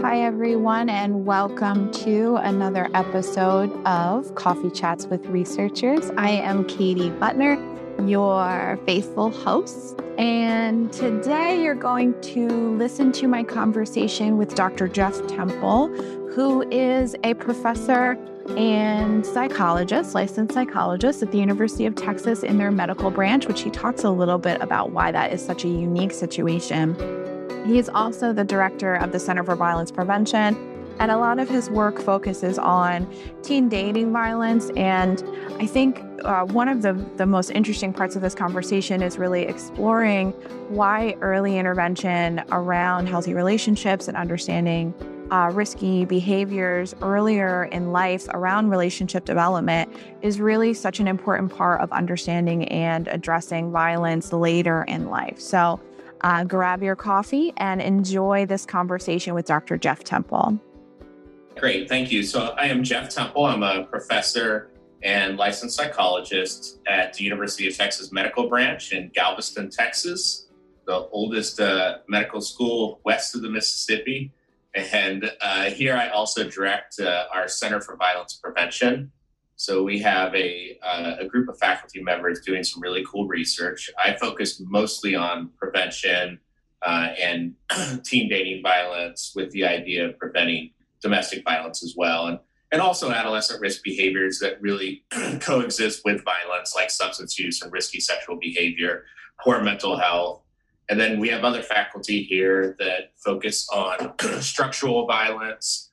Hi, everyone, and welcome to another episode of Coffee Chats with Researchers. I am Katie Butner, your faithful host, and today you're going to listen to my conversation with Dr. Jeff Temple, who is a professor and psychologist, licensed psychologist at the University of Texas in their medical branch, which he talks a little bit about why that is such a unique situation. He is also the director of the Center for Violence Prevention, and a lot of his work focuses on teen dating violence. And I think one of the most interesting parts of this conversation is really exploring why early intervention around healthy relationships and understanding risky behaviors earlier in life around relationship development is really such an important part of understanding and addressing violence later in life. So grab your coffee and enjoy this conversation with Dr. Jeff Temple. Great, thank you. So I am Jeff Temple. I'm a professor and licensed psychologist at the University of Texas Medical Branch in Galveston, Texas, the oldest medical school west of the Mississippi. And here I also direct our Center for Violence Prevention. So we have a group of faculty members doing some really cool research. I focus mostly on prevention and teen dating violence with the idea of preventing domestic violence as well. And also adolescent risk behaviors that really coexist with violence, like substance use and risky sexual behavior, poor mental health. And then we have other faculty here that focus on structural violence,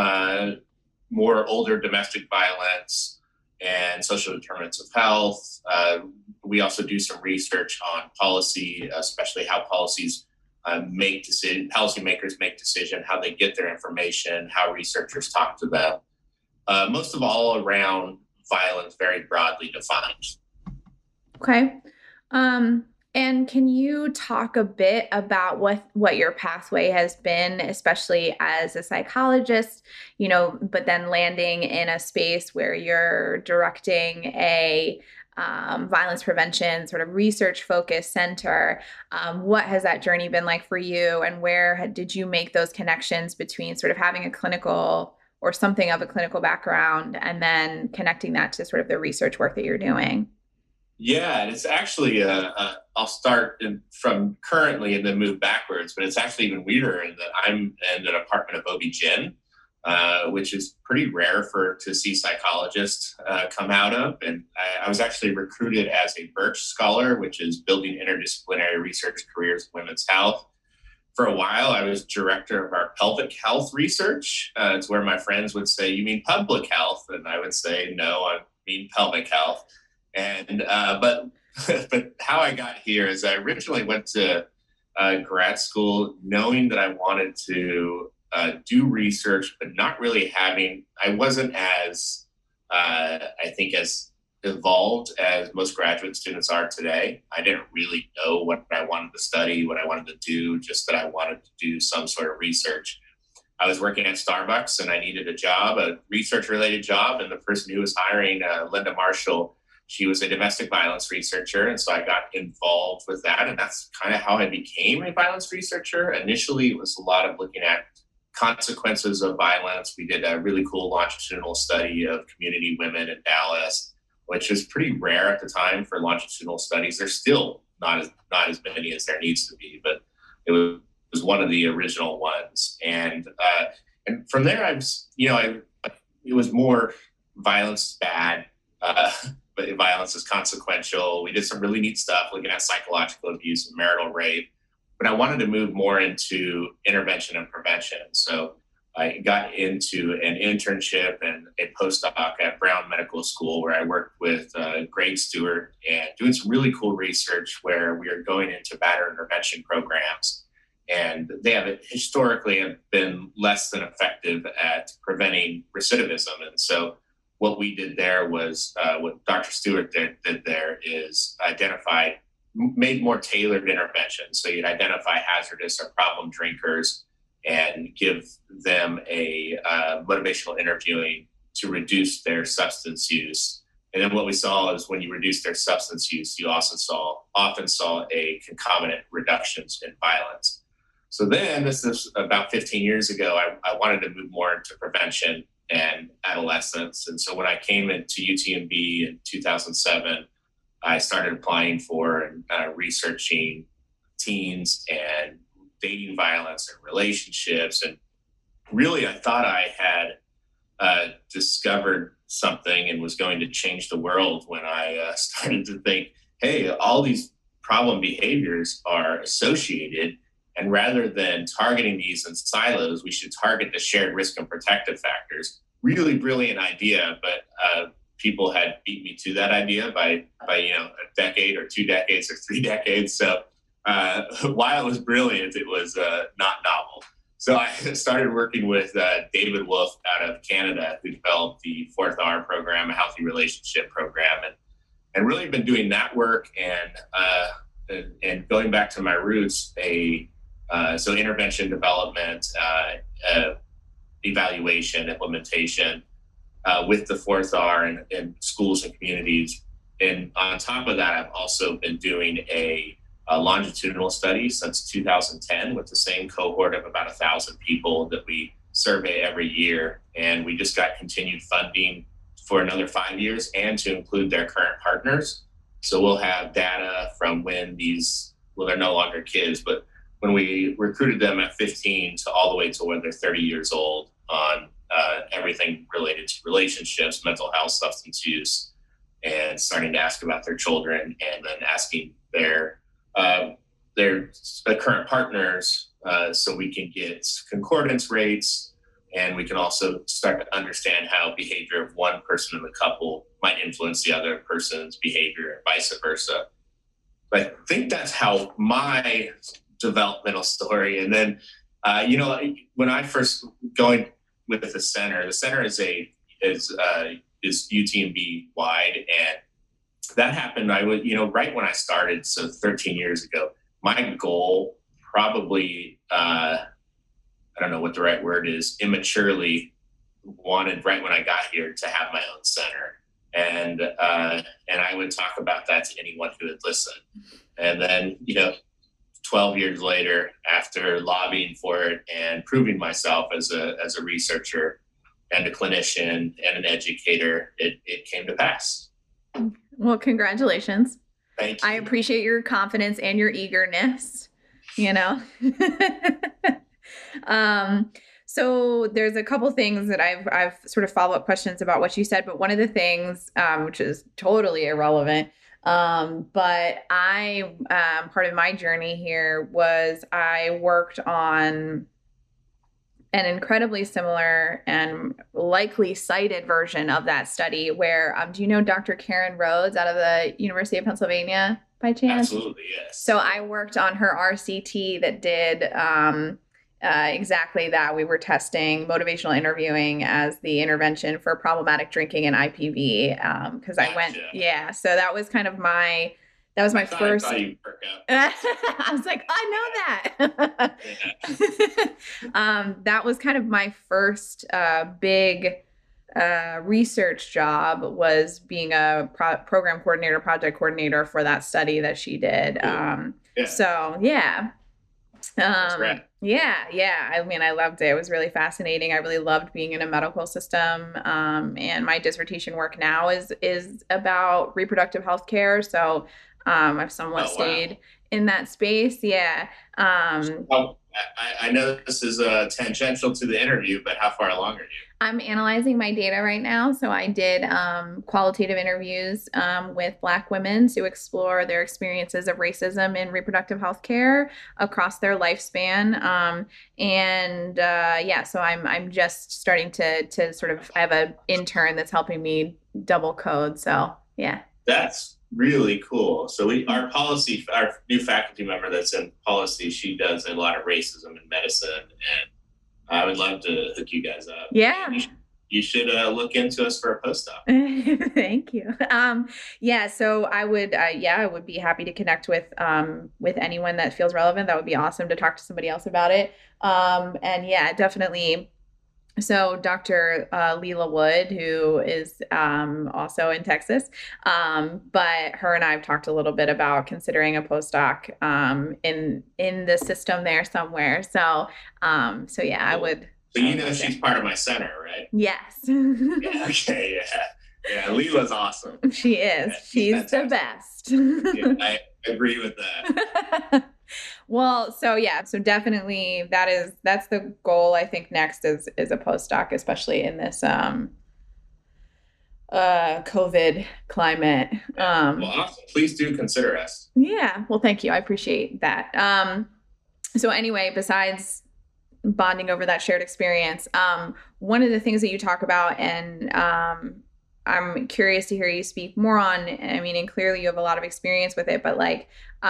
more older domestic violence, and social determinants of health. We also do some research on policy, especially how policies policymakers make decisions, how they get their information, how researchers talk to them. Most of all around violence, very broadly defined. Okay. And can you talk a bit about what your pathway has been, especially as a psychologist, but then landing in a space where you're directing a violence prevention sort of research focused center? What has that journey been like for you, and where did you make those connections between sort of having a clinical or something of a clinical background and then connecting that to sort of the research work that you're doing? Yeah, and it's actually, I'll start from currently and then move backwards, but it's actually even weirder in that I'm in the department of OB-GYN, which is pretty rare to see psychologists come out of. And I was actually recruited as a Birch Scholar, which is Building Interdisciplinary Research Careers in Women's Health. For a while, I was director of our pelvic health research. It's where my friends would say, "You mean public health?" And I would say, "No, I mean pelvic health." And but how I got here is I originally went to grad school knowing that I wanted to do research, but not really I wasn't as I think as evolved as most graduate students are today. I didn't really know what I wanted to study, what I wanted to do, just that I wanted to do some sort of research. I was working at Starbucks and I needed a research related job, and the person who was hiring, Linda Marshall, she was a domestic violence researcher, and so I got involved with that, and that's kind of how I became a violence researcher. Initially, it was a lot of looking at consequences of violence. We did a really cool longitudinal study of community women in Dallas, which was pretty rare at the time for longitudinal studies. There's still not as many as there needs to be, but it was one of the original ones. And from there, it was more violence is bad. But violence is consequential. We did some really neat stuff looking at psychological abuse and marital rape, but I wanted to move more into intervention and prevention. So I got into an internship and a postdoc at Brown Medical School, where I worked with Greg Stewart and doing some really cool research where we are going into batter intervention programs. And they have historically been less than effective at preventing recidivism. And so what we did there was, what Dr. Stewart did there is made more tailored interventions. So you'd identify hazardous or problem drinkers and give them a motivational interviewing to reduce their substance use. And then what we saw is when you reduce their substance use, you often saw a concomitant reductions in violence. So then, this is about 15 years ago, I wanted to move more into prevention and adolescence. And so when I came into UTMB in 2007, I started applying for and researching teens and dating violence and relationships. And really, I thought I had discovered something and was going to change the world when I started to think, hey, all these problem behaviors are associated. And rather than targeting these in silos, we should target the shared risk and protective factors. Really brilliant idea, but people had beat me to that idea by a decade or 2 decades or 3 decades. So while it was brilliant, it was not novel. So I started working with David Wolf out of Canada, who developed the Fourth R program, a healthy relationship program, and really been doing that work and going back to my roots, so intervention development, evaluation, implementation with the Fourth R in schools and communities. And on top of that, I've also been doing a longitudinal study since 2010 with the same cohort of about 1,000 people that we survey every year. And we just got continued funding for another 5 years and to include their current partners. So we'll have data from when they're no longer kids, but when we recruited them at 15 to all the way to when they're 30 years old on everything related to relationships, mental health, substance use, and starting to ask about their children and then asking their current partners so we can get concordance rates, and we can also start to understand how behavior of one person in the couple might influence the other person's behavior and vice versa. I think that's how my developmental story. And then, when I first going with the center is UTMB wide, and that happened. I would, right when I started, so 13 years ago. My goal, probably, I don't know what the right word is, immaturely wanted right when I got here to have my own center, and I would talk about that to anyone who would listen. And then, 12 years later, after lobbying for it and proving myself as a researcher and a clinician and an educator, it came to pass. Well, congratulations. Thank you. I appreciate your confidence and your eagerness, So there's a couple things that I've sort of follow-up questions about what you said, but one of the things, which is totally irrelevant, but part of my journey here was I worked on an incredibly similar and likely cited version of that study where, do you know Dr. Karen Rhodes out of the University of Pennsylvania by chance? Absolutely, yes. So I worked on her RCT that did exactly that. We were testing motivational interviewing as the intervention for problematic drinking and IPV. Because I went, so that was kind of my first. I was like, I know that. That was kind of my first big research job, was being a program coordinator, project coordinator for that study that she did. So yeah. Yeah. I mean, I loved it. It was really fascinating. I really loved being in a medical system. And my dissertation work now is about reproductive health care. So I've somewhat stayed in that space. Yeah. I know this is tangential to the interview, but how far along are you? I'm analyzing my data right now. So I did qualitative interviews with Black women to explore their experiences of racism in reproductive health care across their lifespan. So I'm just starting to sort of, I have an intern that's helping me double code. So yeah. That's really cool. So our new faculty member that's in policy, she does a lot of racism in medicine, and I would love to hook you guys up. Yeah. You should look into us for a postdoc. Thank you. So I would be happy to connect with anyone that feels relevant. That would be awesome to talk to somebody else about it. Definitely So Dr. Leela Wood, who is also in Texas, but her and I have talked a little bit about considering a postdoc in the system there somewhere. So yeah, I would. So she's part of my center, right? Yes. Yeah, okay, yeah. Yeah, Leela's awesome. She is. Yeah, she's the best. Yeah, I agree with that. Well, so yeah, so definitely that's the goal. I think next is a postdoc, especially in this COVID climate. Well, awesome. Please do consider us. Yeah. Well, thank you. I appreciate that. So anyway, besides bonding over that shared experience, one of the things that you talk about, and I'm curious to hear you speak more on, I mean, and clearly you have a lot of experience with it, but like,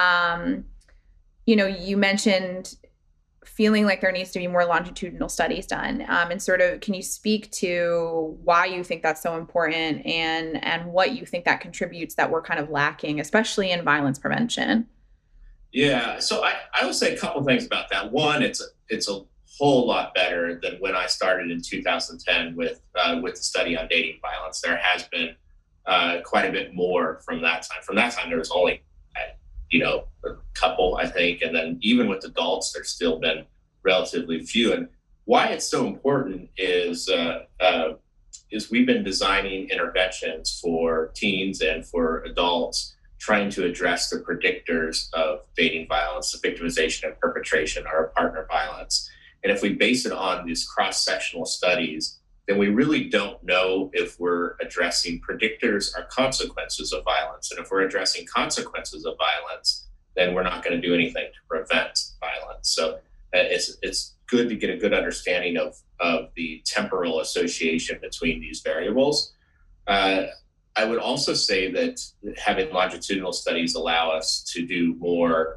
you mentioned feeling like there needs to be more longitudinal studies done, and sort of, can you speak to why you think that's so important and what you think that contributes that we're kind of lacking, especially in violence prevention? Yeah, so I would say a couple things about that. One, it's a whole lot better than when I started in 2010 with the study on dating violence. There has been quite a bit more from that time. From that time, there was only a couple, I think, and then even with adults, there's still been relatively few. And why it's so important is we've been designing interventions for teens and for adults, trying to address the predictors of dating violence, the victimization and perpetration, or partner violence. And if we base it on these cross-sectional studies, then we really don't know if we're addressing predictors or consequences of violence. And if we're addressing consequences of violence, then we're not going to do anything to prevent violence. So it's good to get a good understanding of the temporal association between these variables. I would also say that having longitudinal studies allow us to do more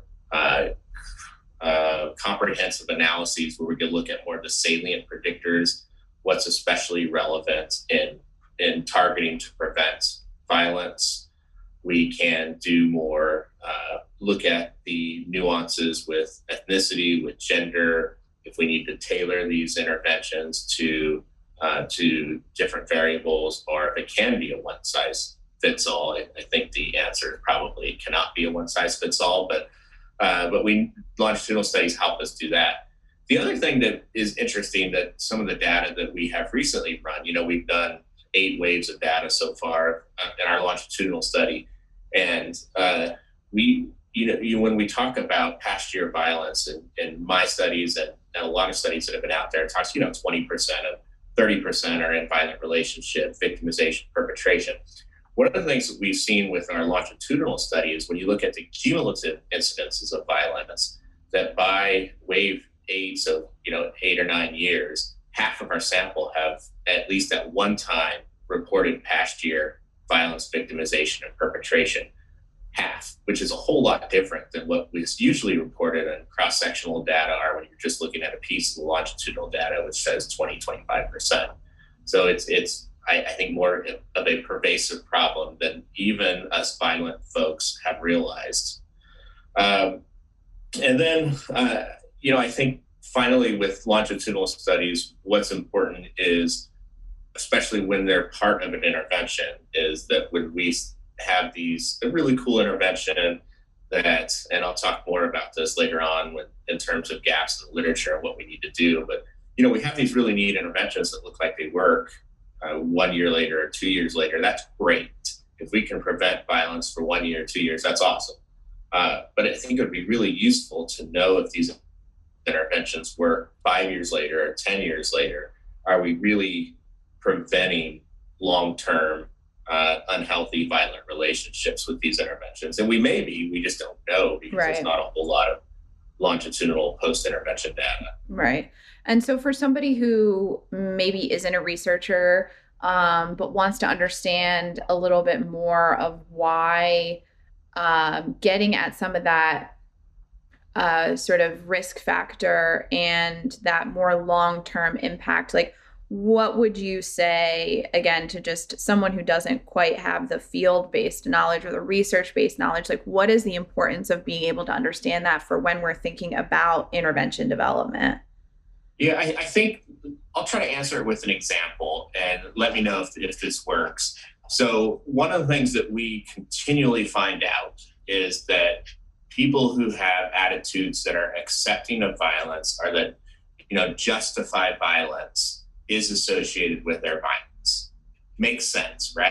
comprehensive analyses where we can look at more of the salient predictors, what's especially relevant in targeting to prevent violence. We can do more, look at the nuances with ethnicity, with gender, if we need to tailor these interventions to different variables, or if it can be a one size fits all. I think the answer probably cannot be a one size fits all, but longitudinal studies help us do that. The other thing that is interesting, that some of the data that we have recently run, we've done 8 waves of data so far in our longitudinal study, and when we talk about past year violence in my studies and a lot of studies that have been out there, it talks 20% of 30% are in violent relationship, victimization, perpetration. One of the things that we've seen with our longitudinal study is when you look at the cumulative incidences of violence, that by wave 8, so 8 or 9 years, half of our sample have at least at one time reported past year violence, victimization, and perpetration. Half, which is a whole lot different than what was usually reported in cross-sectional data, or when you're just looking at a piece of the longitudinal data, which says 20-25%. So it's I think more of a pervasive problem than even us violent folks have realized. And then, I think finally with longitudinal studies, what's important is, especially when they're part of an intervention, is that when we have a really cool intervention that, and I'll talk more about this later on in terms of gaps in the literature and what we need to do, but we have these really neat interventions that look like they work 1 year later or 2 years later. That's great. If we can prevent violence for 1 year, 2 years, that's awesome. But I think it would be really useful to know if these interventions work 5 years later or 10 years later. Are we really preventing long-term unhealthy, violent relationships with these interventions? And we just don't know, because There's not a whole lot of longitudinal post-intervention data. Right. And so for somebody who maybe isn't a researcher, but wants to understand a little bit more of why getting at some of that sort of risk factor and that more long-term impact, like, what would you say, again, to just someone who doesn't quite have the field-based knowledge or the research-based knowledge, like, what is the importance of being able to understand that for when we're thinking about intervention development? Yeah, I think I'll try to answer it with an example and let me know if this works. So one of the things that we continually find out is that people who have attitudes that are accepting of violence, or that, justified violence is associated with their violence. Makes sense, right?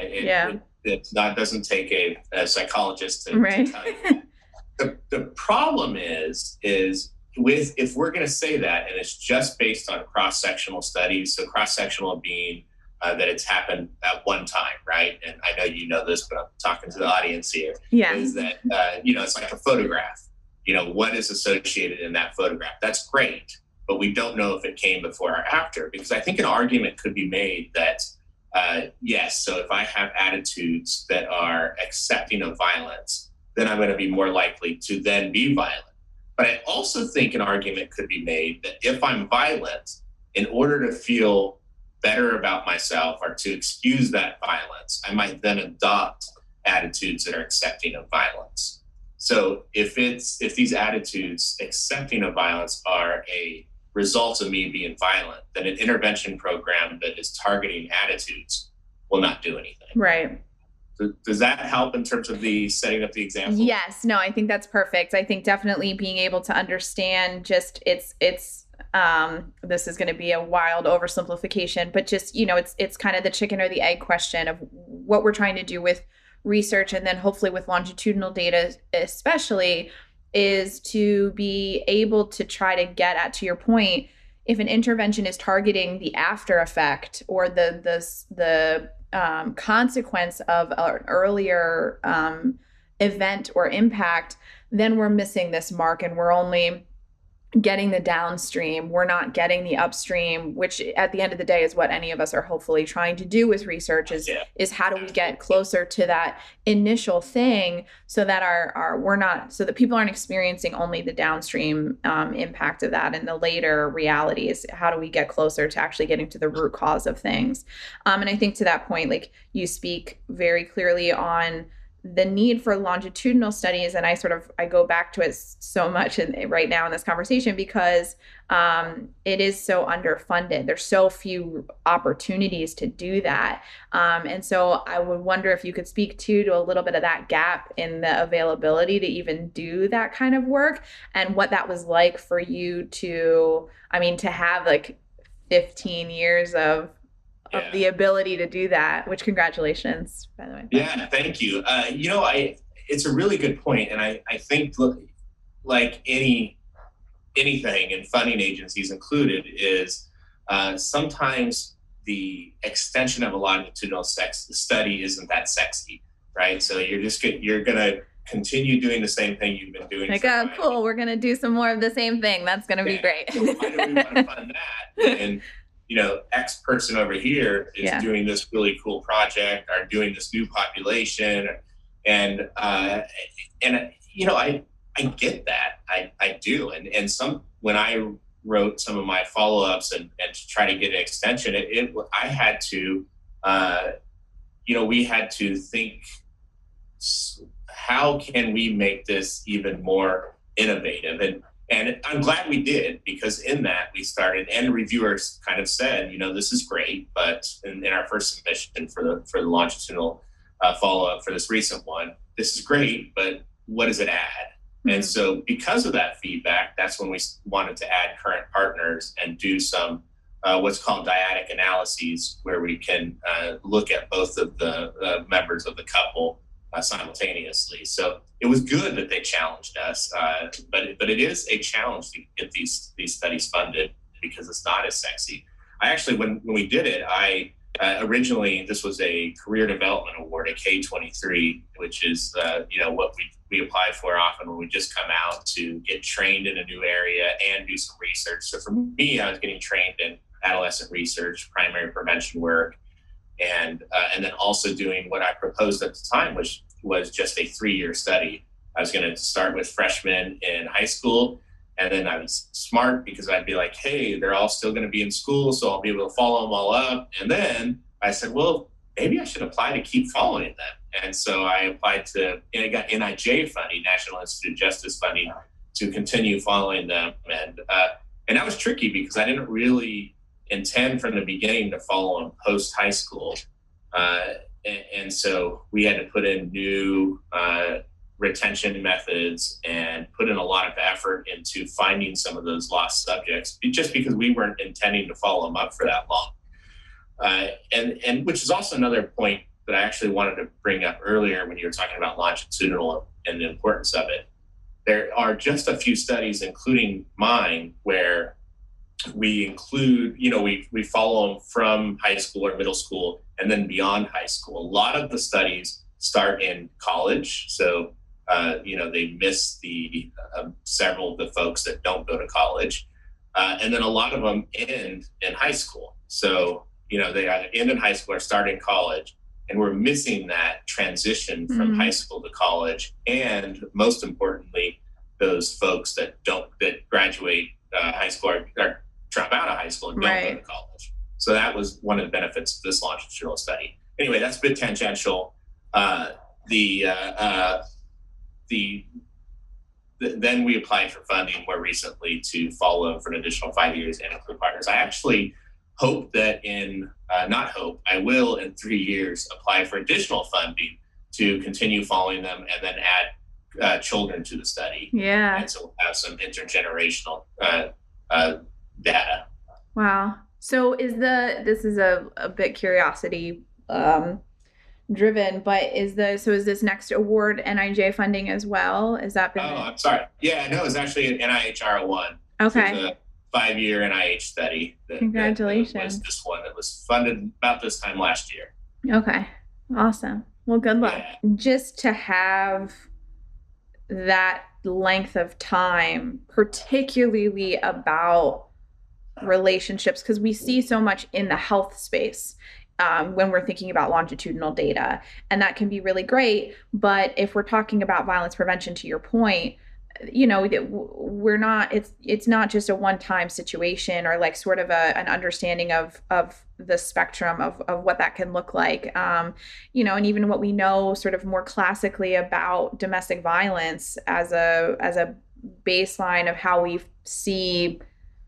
It doesn't take a psychologist to tell you that. The problem is if we're going to say that, and it's just based on cross-sectional studies, so cross-sectional being that it's happened at one time, right? And I know you know this, but I'm talking to the audience here. Yeah. Is that, it's like a photograph. What is associated in that photograph? That's great, but we don't know if it came before or after, because I think an argument could be made that, yes, so if I have attitudes that are accepting of violence, then I'm going to be more likely to then be violent. But I also think an argument could be made that if I'm violent, in order to feel better about myself or to excuse that violence, I might then adopt attitudes that are accepting of violence. So if these attitudes accepting of violence are a result of me being violent, then an intervention program that is targeting attitudes will not do anything. Right. Does that help in terms of the setting up the example? Yes. No, I think that's perfect. I think definitely being able to understand just it's this is going to be a wild oversimplification, but just, it's kind of the chicken or the egg question of what we're trying to do with research, and then hopefully with longitudinal data especially, is to be able to try to get at, to your point, if an intervention is targeting the after effect or the consequence of an earlier event or impact, then we're missing this mark and we're only getting the downstream. We're not getting the upstream, which at the end of the day is what any of us are hopefully trying to do with research is how do we get closer to that initial thing so that so that people aren't experiencing only the downstream impact of that and the later realities. How do we get closer to actually getting to the root cause of things? And I think to that point, like, you speak very clearly on the need for longitudinal studies. And I go back to it so much right now in this conversation because it is so underfunded. There's so few opportunities to do that. And so I would wonder if you could speak to a little bit of that gap in the availability to even do that kind of work, and what that was like for you to have like 15 years of the ability to do that, which congratulations, by the way. Yeah, thank you. It's a really good point. And I think like anything, and funding agencies included, is sometimes the extension of a longitudinal study isn't that sexy, right? So you're going to continue doing the same thing you've been doing. Like, oh, cool, we're going to do some more of the same thing. That's going to be great. So why do we want to fund that? And X person over here is doing this really cool project, or doing this new population. And I get that. I do. And when I wrote some of my follow-ups and to try to get an extension, I had to, we had to think, how can we make this even more innovative? And I'm glad we did, because in that we started, and reviewers kind of said, this is great, but in our first submission for the longitudinal follow-up for this recent one, this is great, but what does it add? Mm-hmm. And so because of that feedback, that's when we wanted to add current partners and do some what's called dyadic analyses, where we can look at both of the members of the couple simultaneously. So it was good that they challenged us, but it is a challenge to get these studies funded, because it's not as sexy. I actually, when we did it, I originally, this was a career development award, a K-23, which is what we apply for often when we just come out to get trained in a new area and do some research. So for me, I was getting trained in adolescent research, primary prevention work, and then also doing what I proposed at the time, which was just a 3-year study. I was going to start with freshmen in high school, and then I was smart because I'd be like, hey, they're all still going to be in school, so I'll be able to follow them all up. And then I said, well, maybe I should apply to keep following them. And so I applied and I got NIJ funding, National Institute of Justice funding, to continue following them. And that was tricky because I didn't really intend from the beginning to follow them post high school. And so we had to put in new retention methods and put in a lot of effort into finding some of those lost subjects, just because we weren't intending to follow them up for that long. And which is also another point that I actually wanted to bring up earlier when you were talking about longitudinal and the importance of it. There are just a few studies, including mine, where we include, we follow them from high school or middle school and then beyond high school. A lot of the studies start in college. So, they miss the several of the folks that don't go to college. And then a lot of them end in high school. So, they either end in high school or start in college. And we're missing that transition from high school to college. And most importantly, those folks that graduate high school or drop out of high school and don't go to college. So that was one of the benefits of this longitudinal study. Anyway, that's a bit tangential. Then we applied for funding more recently to follow them for an additional 5 years and include partners. I actually hope that I will in 3 years apply for additional funding to continue following them and then add children to the study. Yeah. And so we'll have some intergenerational data. Wow. So this is a bit curiosity driven, but is this next award NIJ funding as well? Is that been? Oh, I'm sorry. Yeah, no, it's actually an NIH R01. Okay. So it's a 5-year NIH study. Congratulations. That was this one that was funded about this time last year. Okay. Awesome. Well, good luck. Yeah. Just to have that length of time, particularly about relationships, because we see so much in the health space when we're thinking about longitudinal data, and that can be really great. But if we're talking about violence prevention, to your point, we're not, it's not just a one-time situation or like sort of an understanding of the spectrum of what that can look like. And even what we know sort of more classically about domestic violence as a baseline of how we see,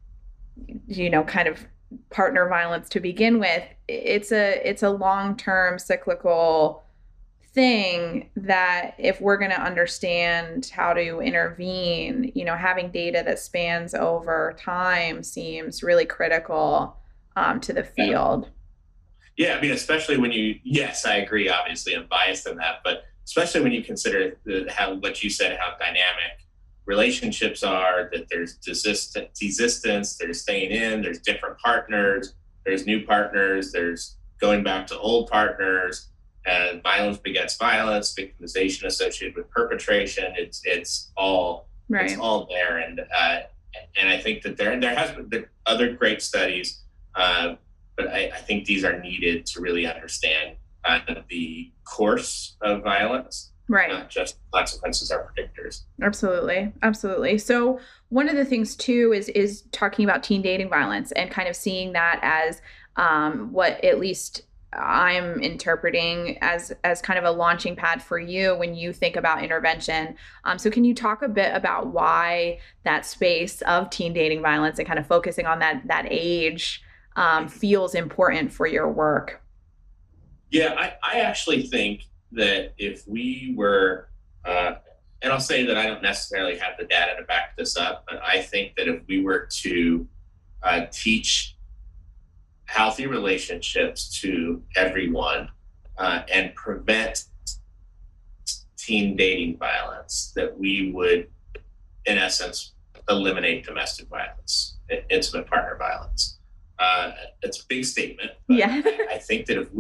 kind of partner violence to begin with, it's a long-term cyclical thing that if we're going to understand how to intervene, having data that spans over time seems really critical to the field. Yeah, I mean, especially when yes, I agree, obviously I'm biased in that, but especially when you consider what you said, how dynamic relationships are, that there's desistance, there's staying in, there's different partners, there's new partners, there's going back to old partners, and violence begets violence, victimization associated with perpetration. It's all right. It's all there, and I think that there has been other great studies, but I think these are needed to really understand the course of violence. Right. Not just consequences are predictors. Absolutely. So one of the things too is talking about teen dating violence and kind of seeing that as what at least I'm interpreting as kind of a launching pad for you when you think about intervention. So can you talk a bit about why that space of teen dating violence and kind of focusing on that age feels important for your work? Yeah, I actually think that if we were, and I'll say that I don't necessarily have the data to back this up, but I think that if we were to teach healthy relationships to everyone and prevent teen dating violence, that we would, in essence, eliminate domestic violence, intimate partner violence. It's a big statement, but yeah. I think that if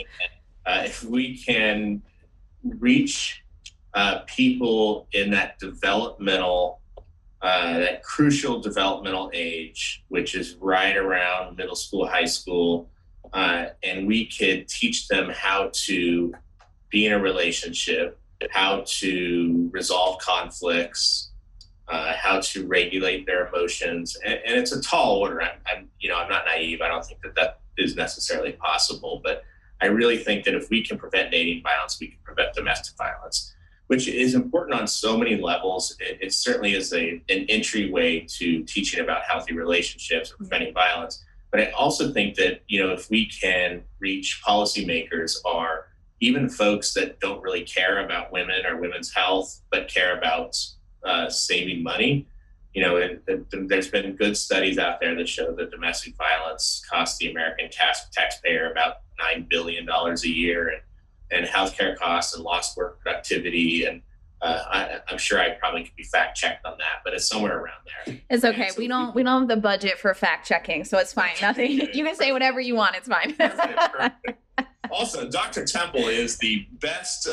we can reach people in that developmental, that crucial developmental age, which is right around middle school, high school, and we could teach them how to be in a relationship, how to resolve conflicts, how to regulate their emotions, and it's a tall order. I'm not naive. I don't think that is necessarily possible, but I really think that if we can prevent dating violence, we can prevent domestic violence, which is important on so many levels. It certainly is an entryway to teaching about healthy relationships and preventing violence. But I also think that, if we can reach policymakers or even folks that don't really care about women or women's health, but care about saving money, there's been good studies out there that show that domestic violence costs the American taxpayer about $9 billion a year, and healthcare costs and lost work productivity. And I'm sure I probably could be fact checked on that, but it's somewhere around there. It's okay. So we don't have the budget for fact checking, so it's fine. Nothing. You can say whatever you want. It's fine. Also, Dr. Temple is the best,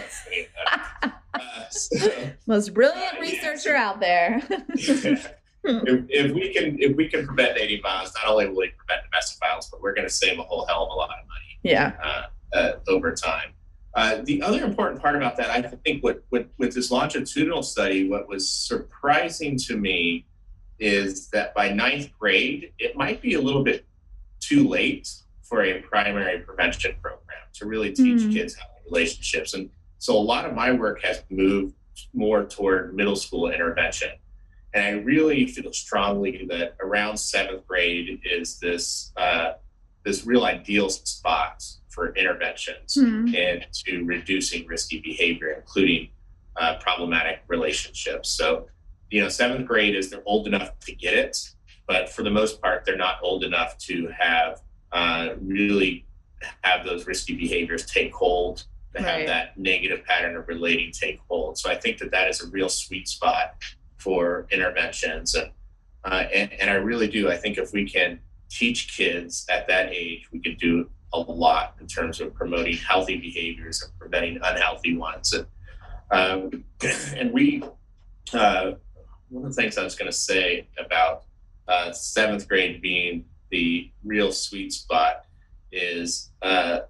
most brilliant researcher out there. If we can prevent dating violence, not only will we prevent domestic violence, but we're going to save a whole hell of a lot of money. Yeah. Over time. The other important part about that, I think, with this longitudinal study, what was surprising to me is that by 9th grade, it might be a little bit too late for a primary prevention program to really teach kids healthy relationships. And so a lot of my work has moved more toward middle school intervention. And I really feel strongly that around 7th grade is this real ideal spot for interventions and to reducing risky behavior, including problematic relationships. So, 7th grade is they're old enough to get it, but for the most part, they're not old enough to have really have those risky behaviors take hold, to have that negative pattern of relating take hold. So I think that is a real sweet spot for interventions. And I really do. I think if we can teach kids at that age, we can do a lot in terms of promoting healthy behaviors and preventing unhealthy ones. And we, one of the things I was going to say about 7th grade being the real sweet spot is that,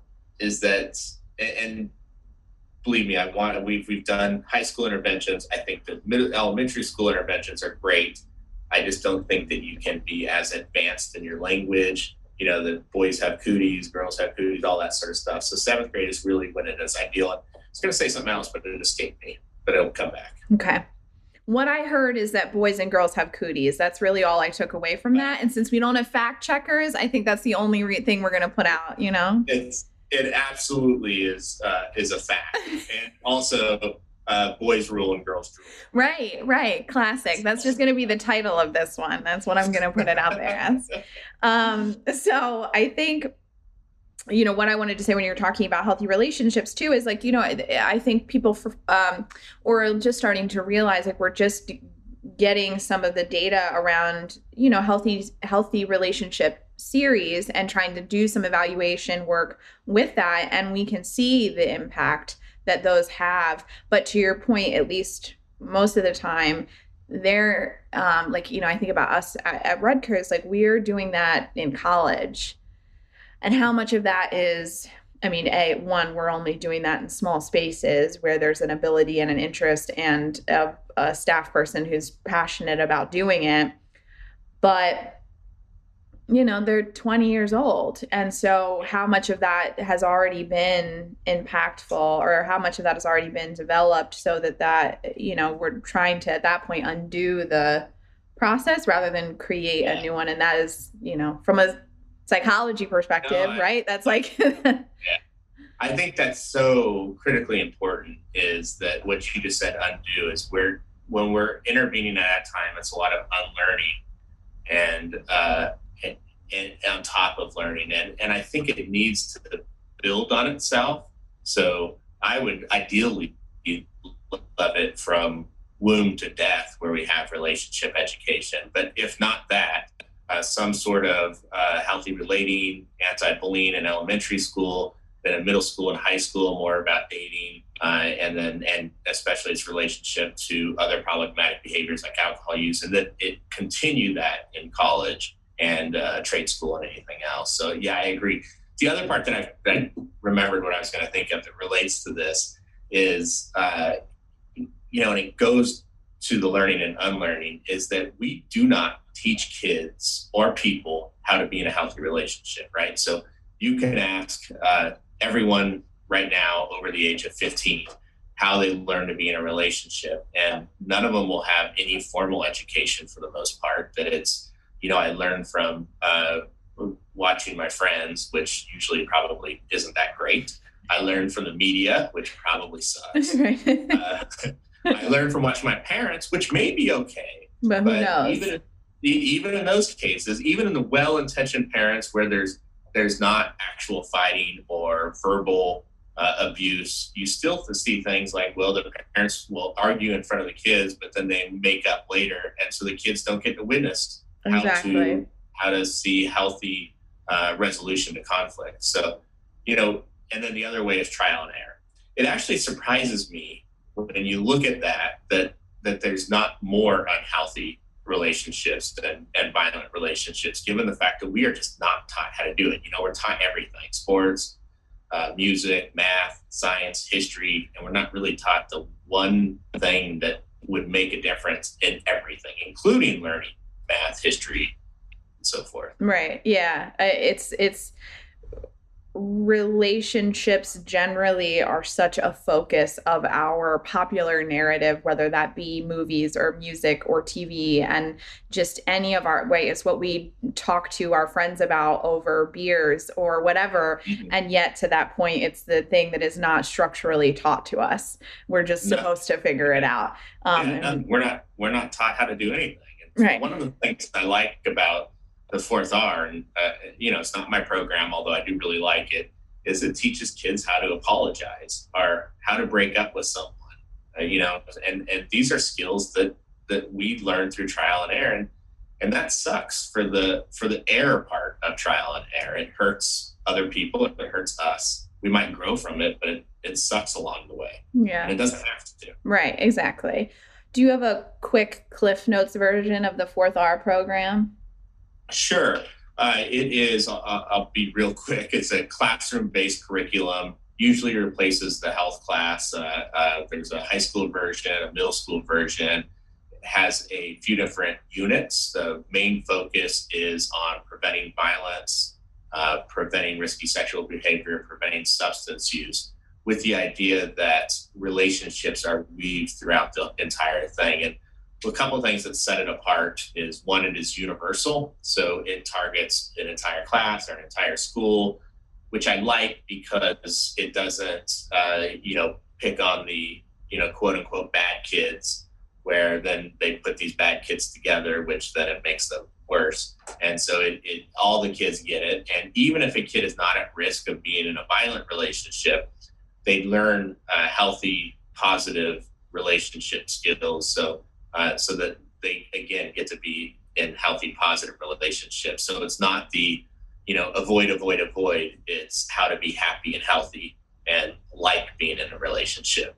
and believe me, we've done high school interventions. I think the elementary school interventions are great. I just don't think that you can be as advanced in your language. The boys have cooties, girls have cooties, all that sort of stuff. So 7th grade is really when it is ideal. I was going to say something else, but it escaped me, but it'll come back. Okay. What I heard is that boys and girls have cooties. That's really all I took away from that. And since we don't have fact checkers, I think that's the only thing we're going to put out, It absolutely is a fact. And also, boys rule and girls drool. Right. Classic. That's just going to be the title of this one. That's what I'm going to put it out there as. So I think, what I wanted to say when you were talking about healthy relationships too, is I think people or just starting to realize we're just getting some of the data around, healthy relationship series and trying to do some evaluation work with that. And we can see the impact that those have. But to your point, at least most of the time, they're I think about us at Rutgers, we're doing that in college. And how much of that is, we're only doing that in small spaces where there's an ability and an interest and a staff person who's passionate about doing it. But they're 20 years old. And so how much of that has already been impactful, or how much of that has already been developed so that we're trying to, at that point, undo the process rather than create a new one. And that is, from a psychology perspective, right? That's yeah. I think that's so critically important, is that what you just said, undo, is when we're intervening at that time, it's a lot of unlearning and on top of learning. And I think it needs to build on itself. So I would ideally love it from womb to death, where we have relationship education. But if not that, some sort of healthy relating, anti-bullying in elementary school, then in middle school and high school, more about dating, and especially its relationship to other problematic behaviors like alcohol use, and that it continue that in college and trade school and anything else. So yeah, I agree. The other part that I remembered what I was going to think of that relates to this is, and it goes to the learning and unlearning, is that we do not teach kids or people how to be in a healthy relationship, right? So you can ask everyone right now over the age of 15 how they learn to be in a relationship, and none of them will have any formal education for the most part. That it's, I learned from watching my friends, which usually probably isn't that great. I learned from the media, which probably sucks. I learned from watching my parents, which may be okay. But who knows? Even in those cases, even in the well-intentioned parents where there's not actual fighting or verbal abuse, you still see things like, well, the parents will argue in front of the kids, but then they make up later. And so the kids don't get to witness how to see healthy resolution to conflict. So, and then the other way is trial and error. It actually surprises me when you look at that there's not more unhealthy relationships and violent relationships, given the fact that we are just not taught how to do it. We're taught everything: sports, music, math, science, history, and we're not really taught the one thing that would make a difference in everything, including learning math, history, and so forth. Right. Yeah. It's relationships generally are such a focus of our popular narrative, whether that be movies or music or TV, and just any of our way. It's what we talk to our friends about over beers or whatever. Mm-hmm. And yet to that point, it's the thing that is not structurally taught to us. We're just supposed to figure it out. We're not taught how to do anything. Right. One of the things I like about the Fourth R, and it's not my program, although I do really like it, is it teaches kids how to apologize or how to break up with someone. And these are skills that we learn through trial and error, and that sucks for the error part of trial and error. It hurts other people, it hurts us. We might grow from it, but it sucks along the way. Yeah, and it doesn't have to. Right, exactly. Do you have a quick Cliff Notes version of the Fourth R program? Sure. It is, I'll be real quick, it's a classroom-based curriculum, usually replaces the health class. There's a high school version, a middle school version. It has a few different units. The main focus is on preventing violence, preventing risky sexual behavior, preventing substance use, with the idea that relationships are weaved throughout the entire thing. And a couple of things that set it apart is, one, it is universal. So it targets an entire class or an entire school, which I like because it doesn't, pick on the, quote unquote, bad kids, where then they put these bad kids together, which then it makes them worse. And so all the kids get it. And even if a kid is not at risk of being in a violent relationship, they learn healthy, positive relationship skills. So that they, again, get to be in healthy, positive relationships. So it's not the, avoid. It's how to be happy and healthy and like being in a relationship.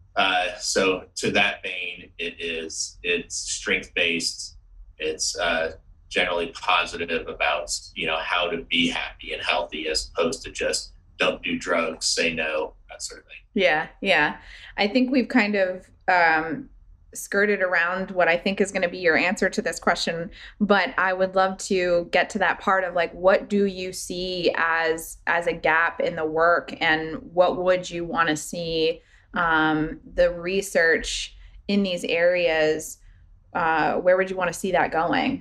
So to that vein, it's strength-based. It's generally positive about, how to be happy and healthy, as opposed to just don't do drugs, say no, that sort of thing. Yeah. I think we've kind of skirted around what I think is going to be your answer to this question, but I would love to get to that part of, like, what do you see as a gap in the work, and what would you want to see the research in these areas, where would you want to see that going?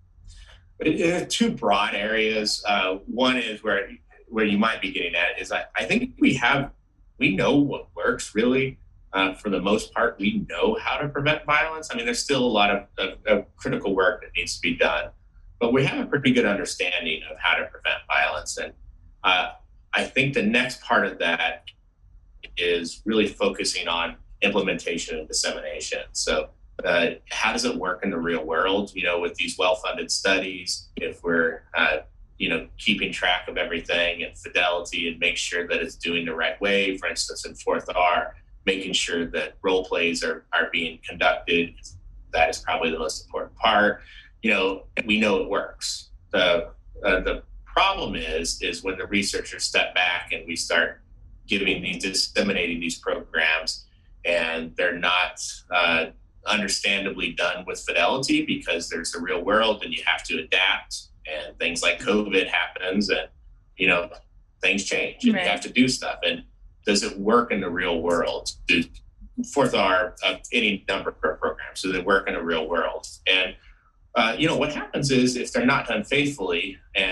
Two broad areas. One is where you might be getting at is I think we know what works, really. For the most part, we know how to prevent violence. I mean, there's still a lot of critical work that needs to be done, but we have a pretty good understanding of how to prevent violence. And I think the next part of that is really focusing on implementation and dissemination. So how does it work in the real world? With these well-funded studies, if we're keeping track of everything and fidelity, and make sure that it's doing the right way. For instance, in Fourth R, making sure that role plays are being conducted. That is probably the most important part. We know it works. The problem is when the researchers step back and we start disseminating these programs, and they're not understandably done with fidelity, because there's the real world and you have to adapt, and things like COVID happens, and things change, and right. You have to do stuff. And does it work in the real world? Do Fourth R, any number of programs, so they work in the real world? And what happens is, if they're not done faithfully, and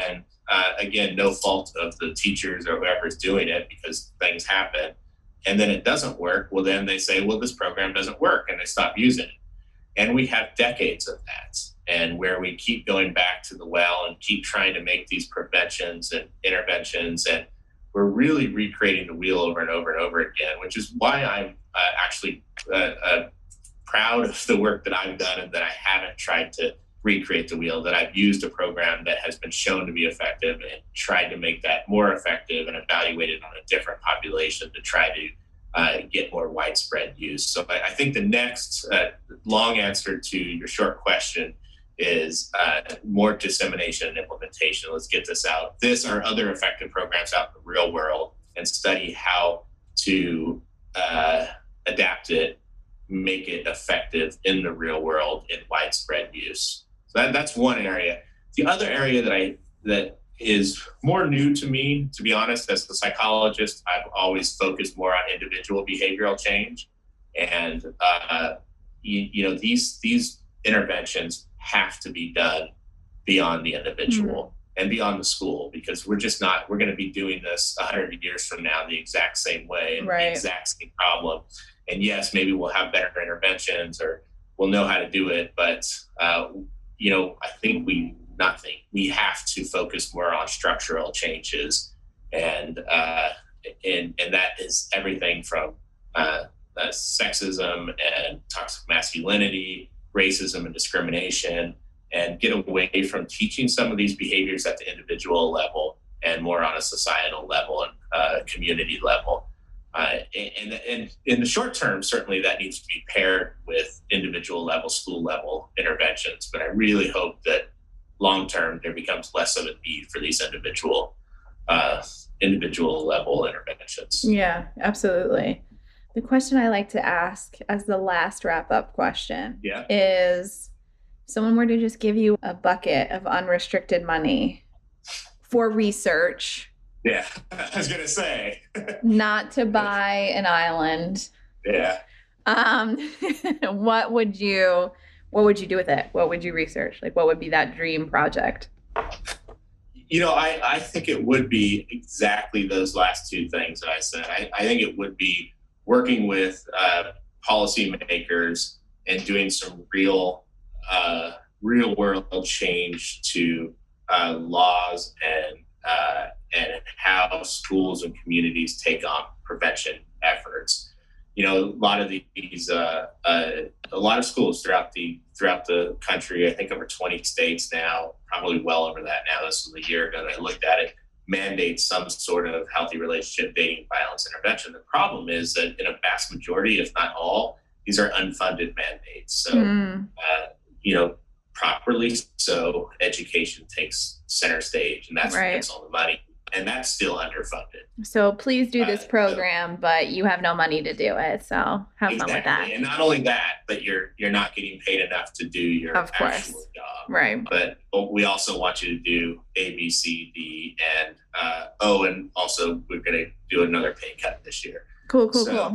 again, no fault of the teachers or whoever's doing it because things happen, and then it doesn't work, well, then they say, well, this program doesn't work, and they stop using it. And we have decades of that, and where we keep going back to the well and keep trying to make these preventions and interventions, and we're really recreating the wheel over and over and over again, which is why I'm actually proud of the work that I've done and that I haven't tried to recreate the wheel, that I've used a program that has been shown to be effective and tried to make that more effective and evaluate it on a different population to try to get more widespread use. So I think the next long answer to your short question is more dissemination and implementation. Let's get this out. This or other effective programs out in the real world and study how to adapt it, make it effective in the real world in widespread use. So that's one area. The other area that is more new to me, to be honest, as the psychologist, I've always focused more on individual behavioral change. And, these interventions have to be done beyond the individual and beyond the school, because we're going to be doing this 100 years from now the exact same way and the exact same problem. And yes, maybe we'll have better interventions or we'll know how to do it. But, I think we have to focus more on structural changes. And that is everything from sexism and toxic masculinity, racism and discrimination, and get away from teaching some of these behaviors at the individual level and more on a societal level and community level. And in the short term, certainly that needs to be paired with individual level, school level interventions. But I really hope that long term there becomes less of a need for these individual level interventions. Yeah, absolutely. The question I like to ask as the last wrap up question is, if someone were to just give you a bucket of unrestricted money for research. Yeah, I was going to say. Not to buy an island. Yeah. What would you do with it? What would you research? Like, what would be that dream project? I think it would be exactly those last two things that I said. I think it would be working with policymakers and doing some real world change to laws and how schools and communities take on prevention efforts. A lot of these, a lot of schools throughout the country, I think over 20 states now, probably well over that now. This was a year ago that I looked at it, mandate some sort of healthy relationship dating violence intervention. The problem is that in a vast majority, if not all, these are unfunded mandates. So, properly so, education takes center stage, and that's what gets all the money. And that's still underfunded. So please do this program, but you have no money to do it. So have fun with that. And not only that, but you're not getting paid enough to do your actual job. Right. But we also want you to do A, B, C, D, and and also we're going to do another pay cut this year. Cool. So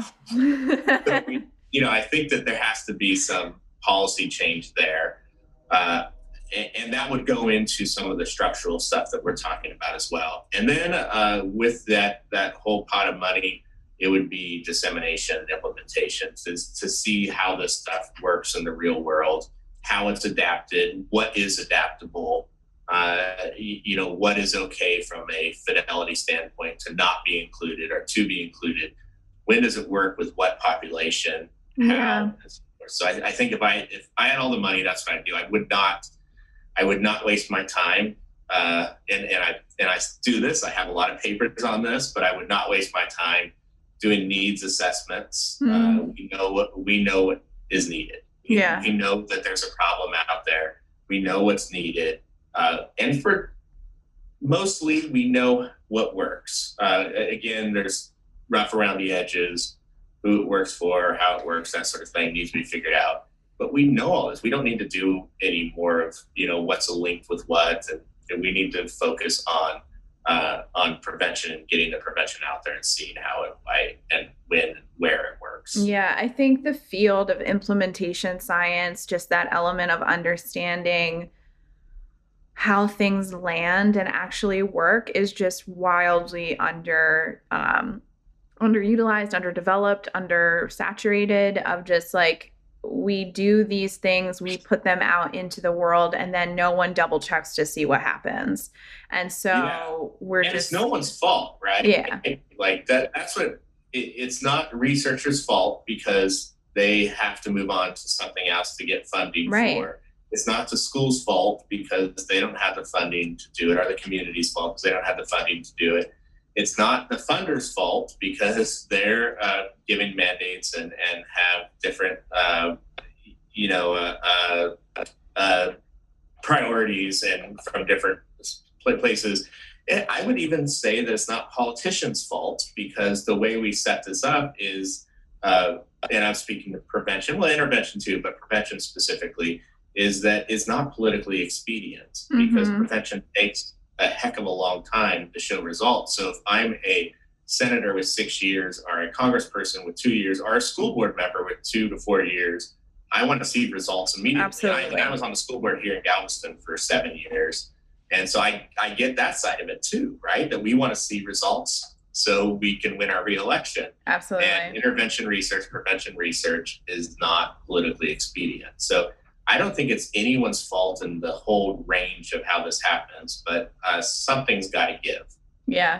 I think that there has to be some policy change there. And that would go into some of the structural stuff that we're talking about as well. And then with that whole pot of money, it would be dissemination and implementation to see how this stuff works in the real world, how it's adapted, what is adaptable, what is okay from a fidelity standpoint to not be included or to be included. When does it work with what population? Yeah. How? So I think if I had all the money, that's what I'd do. I would not waste my time, and I do this. I have a lot of papers on this, but I would not waste my time doing needs assessments. We know what is needed. We know that there's a problem out there. We know what's needed, and for mostly we know what works. Again, there's rough around the edges, who it works for, how it works, that sort of thing needs to be figured out. But we know all this. We don't need to do any more of, what's linked with what, and we need to focus on prevention and getting the prevention out there and seeing how and why and when and where it works. Yeah, I think the field of implementation science, just that element of understanding how things land and actually work is just wildly underutilized, underdeveloped, undersaturated, of just like, we do these things, we put them out into the world, and then no one double checks to see what happens. And so it's no one's fault, right? Yeah. Like that's what it's not researchers' fault because they have to move on to something else to get funding for. It's not the school's fault because they don't have the funding to do it, or the community's fault because they don't have the funding to do it. It's not the funders' fault because they're giving mandates and have different, priorities and from different places. And I would even say that it's not politicians' fault because the way we set this up is, and I'm speaking of prevention, well, intervention too, but prevention specifically, is that it's not politically expedient because prevention takes a heck of a long time to show results. So if I'm a senator with 6 years, or a congressperson with 2 years, or a school board member with 2 to 4 years, I want to see results immediately. Absolutely. I was on the school board here in Galveston for 7 years. And so I get that side of it too, right? That we want to see results so we can win our reelection. Absolutely. And intervention research, prevention research is not politically expedient. So I don't think it's anyone's fault in the whole range of how this happens, but something's got to give. Yeah.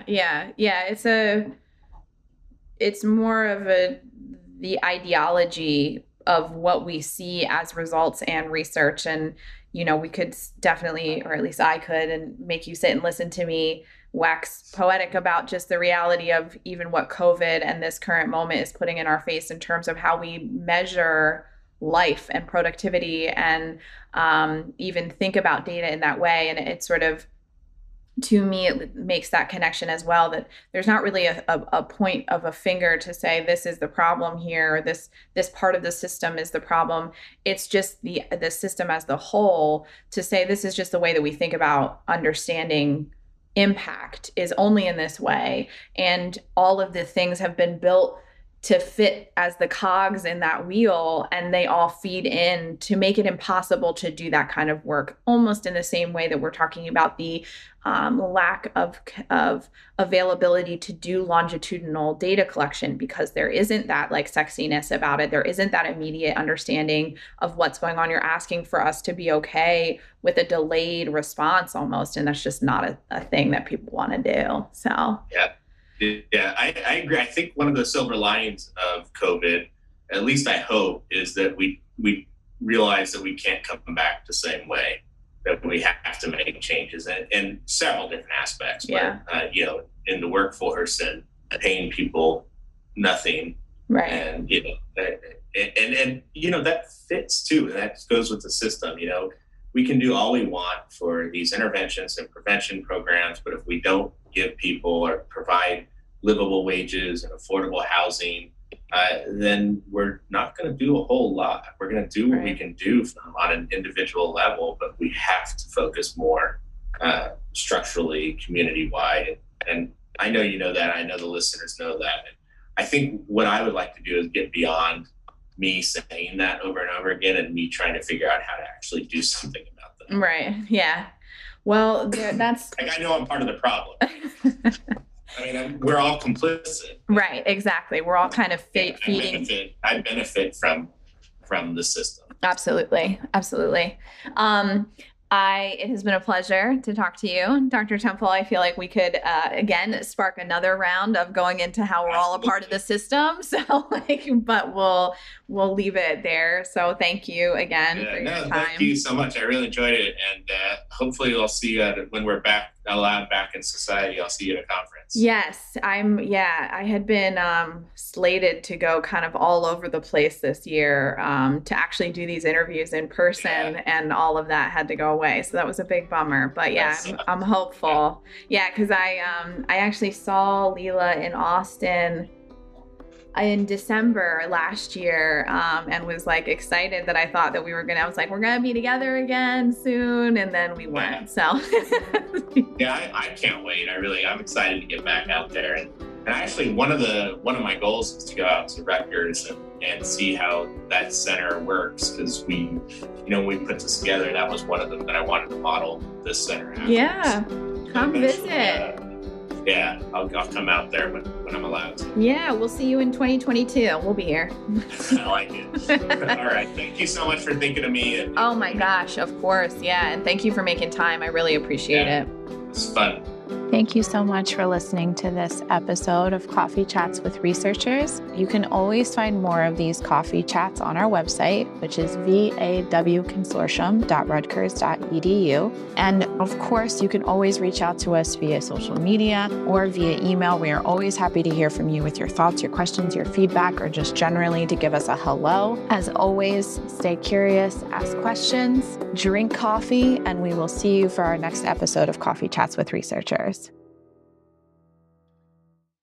It's more of the ideology of what we see as results and research. And, we could definitely, or at least I could, and make you sit and listen to me wax poetic about just the reality of even what COVID and this current moment is putting in our face in terms of how we measure life and productivity, and even think about data in that way. And it sort of, to me, it makes that connection as well, that there's not really a point of a finger to say this is the problem here, or this part of the system is the problem. It's just the system as the whole, to say this is just the way that we think about understanding impact is only in this way. And all of the things have been built to fit as the cogs in that wheel, and they all feed in to make it impossible to do that kind of work, almost in the same way that we're talking about the lack of availability to do longitudinal data collection, because there isn't that like sexiness about it. There isn't that immediate understanding of what's going on. You're asking for us to be okay with a delayed response almost, and that's just not a thing that people want to do. So Yeah, I agree. I think one of the silver linings of COVID, at least I hope, is that we realize that we can't come back the same way, that we have to make changes in several different aspects. Yeah. But, in the workforce and paying people nothing. Right. And, that fits too. And that goes with the system. We can do all we want for these interventions and prevention programs, but if we don't give people or provide livable wages and affordable housing, then we're not going to do a whole lot. We're going to do what we can do on an individual level, but we have to focus more structurally, community-wide. And I know you know that. I know the listeners know that. And I think what I would like to do is get beyond me saying that over and over again and me trying to figure out how to actually do something about that. Right. Yeah. Well, that's... I know I'm part of the problem. We're all complicit. Right. Exactly. We're all kind of feeding. I benefit from the system. Absolutely. Absolutely. It has been a pleasure to talk to you, Dr. Temple. I feel like we could, again, spark another round of going into how we're all a part of the system. So, but we'll leave it there. So thank you again for your time. Thank you so much. I really enjoyed it. And hopefully I'll see you when we're allowed back in society. I'll see you at a conference. Yes, I had been slated to go kind of all over the place this year to actually do these interviews in person, and all of that had to go away. So that was a big bummer. But I'm hopeful. Yeah, because I actually saw Leela in Austin in December last year, and was like excited that I thought that we're gonna be together again soon, and then we weren't. So I can't wait. I'm excited to get back out there. And actually one of my goals is to go out to Rutgers and see how that center works, because we put this together, that was one of them that I wanted to model this center after. Yeah, come visit. Yeah, I'll come out there when I'm allowed to. Yeah, we'll see you in 2022. We'll be here. I like it. All right. Thank you so much for thinking of me. Oh my gosh, of course. Yeah. And thank you for making time. I really appreciate it. It's fun. Thank you so much for listening to this episode of Coffee Chats with Researchers. You can always find more of these coffee chats on our website, which is vawconsortium.rutgers.edu. And of course, you can always reach out to us via social media or via email. We are always happy to hear from you with your thoughts, your questions, your feedback, or just generally to give us a hello. As always, stay curious, ask questions, drink coffee, and we will see you for our next episode of Coffee Chats with Researchers.